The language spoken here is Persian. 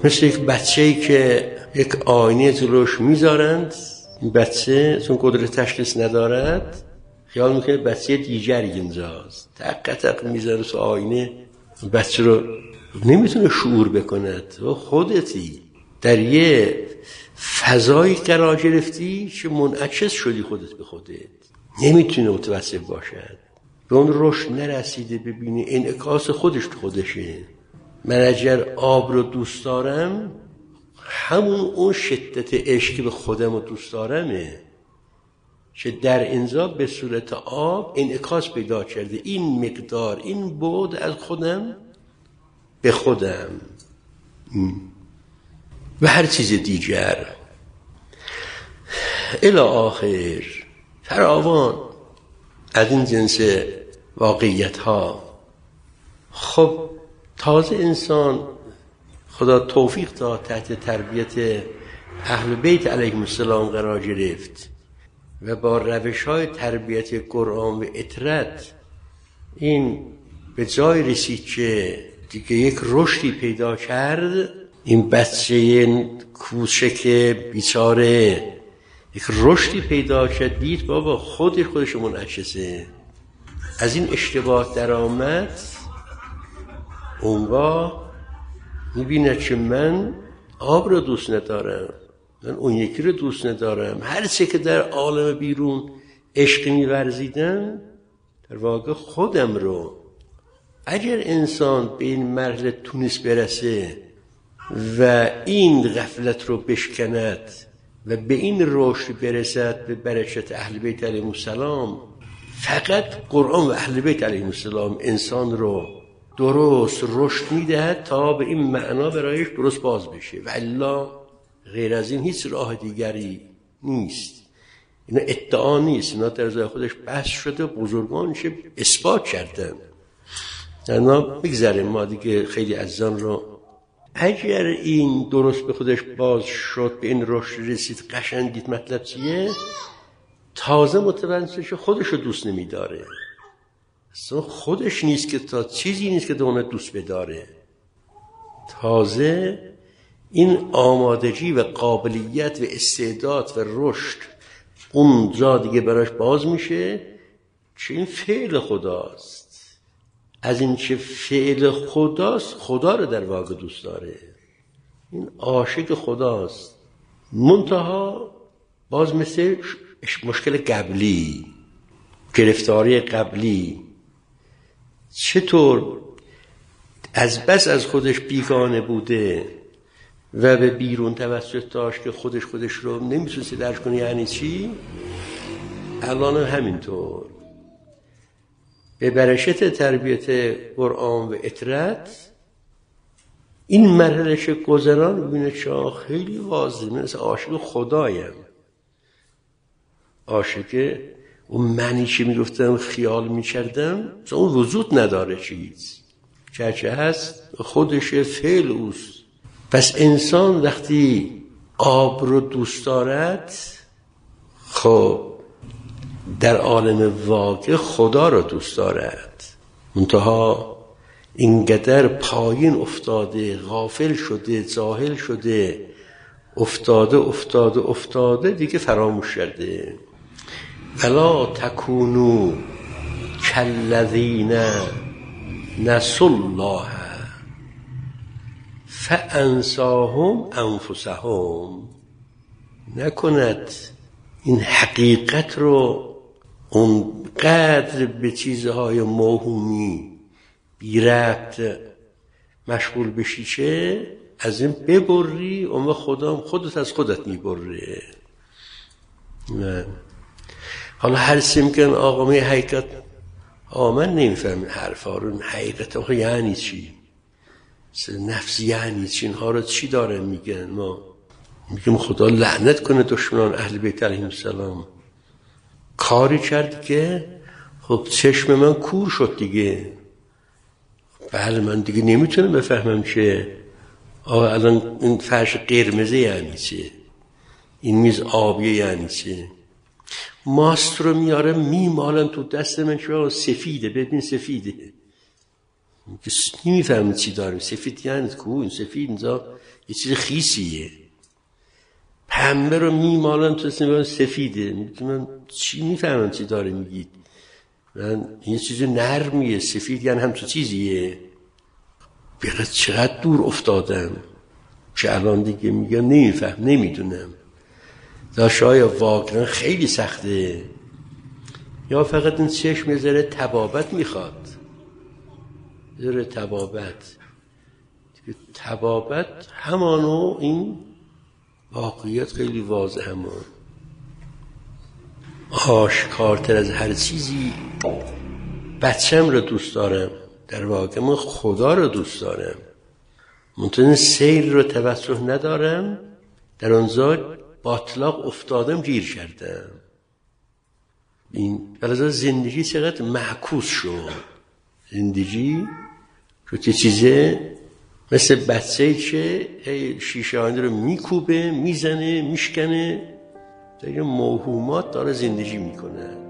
مثل یک بچه‌ای که یک آینه جلوش میذارند، این بچه چون قدرت تشخیص ندارد خیال میکنه بچه دیگری اینجاست، تق تق میذاره تو آینه، بچه رو نمیتونه شعور بکند تو خودتی در یه فضایی قرار گرفتی که منعکس شدی خودت به خودت، نمیتونه متوسط باشد، به اون رشد نرسیده ببینی انعکاس خودش تو خودشه. من اگر آب رو دوست دارم همون اون شدت عشق به خودم رو دوست دارمه که در اینجا به صورت آب انعکاس پیدا کرده، این مقدار، این بعد از خودم به خودم و هر چیز دیگر الی آخر فراوان از این جنس واقعیت ها. خب تازه انسان خدا توفیق داد تحت تربیت اهل بیت علیهم السلام قرار گرفت و با روش‌های تربیت قرآن و اطرت این به جای رسید که دیگه یک رشدی پیدا کرد. این بچه کوچک بیچاره یک رشدی پیدا کرد، دید بابا خودش منعکسه، از این اشتباه در آمد، اونگاه میبینه که من آب رو دوست ندارم، من اون یکی رو دوست ندارم، هر چه که در عالم بیرون عشق می‌ورزیدم در واقع خودم رو. اگر انسان به این مرحله تونست برسه و این غفلت رو بشکند و به این رشد برسد به برکت اهل بیت علیهم السلام، فقط قرآن و اهل بیت علیهم السلام انسان رو درست رشد میدهد تا به این معنا برایش درست باز بشه و الا غیر از این هیچ راه دیگری نیست. اینا ادعا نیست، اینا در ذات خودش بحث شده، بزرگانش اثبات کردن. اینا بگذاریم، ما دیگه خیلی عزیزان رو اگر این درست به خودش باز شد، به این رشد رسید، قشنگ دید مطلب چیه، تازه متوجه شد خودش رو دوست نمیداره، اصلا خودش نیست که تا چیزی نیست که دونه دوست بداره. تازه این آمادگی و قابلیت و استعداد و رشد اونجا دیگه براش باز میشه که این فعل خداست. از این که فعل خداست، خدا رو در واقع دوست داره، این عاشق خداست. منتها باز مثل مشکل قبلی، گرفتاری قبلی، چطور از بس از خودش بیگانه بوده و به بیرون توسط داشت که خودش رو نمیتونسته درک کنه یعنی چی، الان همینطور به برکت تربیت قرآن و اطرت این مرحله که گذران ببینه چه خیلی واضحه، مثل عاشق خدایم، عاشق اون معنی که میگفتم خیال میکردم اون وجود نداره، چیز چه هست خودش فعل اوست. پس انسان وقتی آب رو دوست دارد، خب در عالم واقع خدا رو دوست دارد، منتها اینقدر پایین افتاده، غافل شده، جاهل شده، افتاده دیگه فراموش کرده. ولا تکونوا کالذین نسوا الله فانساهم انفسهم. نکند این حقیقت رو اون قدر به چیزهای موهومی بی ربط مشغول بشی چه از این ببری، اون خودت از خودت میبره. نه حالا هر سیمکن آقا می حقیقت من نمیفهم حرفا رو، حقیقت آقا یعنی چی، نفس یعنی چی، اینها رو چی داره میگن؟ ما میگیم خدا لعنت کنه دشمنان اهل بیت علیهم السلام، کاری کرد که خب چشم من کور شد دیگه. بله من دیگه نمیتونم بفهمم که الان این فرش قرمزه یعنی چه، این میز آبیه یعنی چه. ماست رو میارم میمالن تو دست من، شو سفیده، ببین سفیده، نمیفهمید چی داریم. سفید یعنی کو؟ این سفید اینجا یه چیز خیسیه. پنبه رو میمالن تو سفیده. من چی میفهمم چی داره میگید؟ من یه چیز نرمیه. سفید یعنی هم تو چیزیه. بگه چقدر دور افتادم که الان دیگه میگم نمیفهم، نمیدونم. دا شاید واقعا خیلی سخته، یا فقط این چشم یه ذره طبابت میخواد. ذره طبابت دیگه. طبابت همانو این واقعیت خیلی واضح همان. آشکارتر از هر چیزی بچم رو دوست دارم، در واقع من خدا رو دوست دارم. منتها سیر رو توجه ندارم، در آنجا باطلاق افتادم، گیر کردم. این بلازا زندگی چقدر معکوس شد. زندگی شد که چیزه مثل بچه‌ای که شیشه آینه رو میکوبه، میزنه، میشکنه، دیگه موهومات داره زندگی میکنه.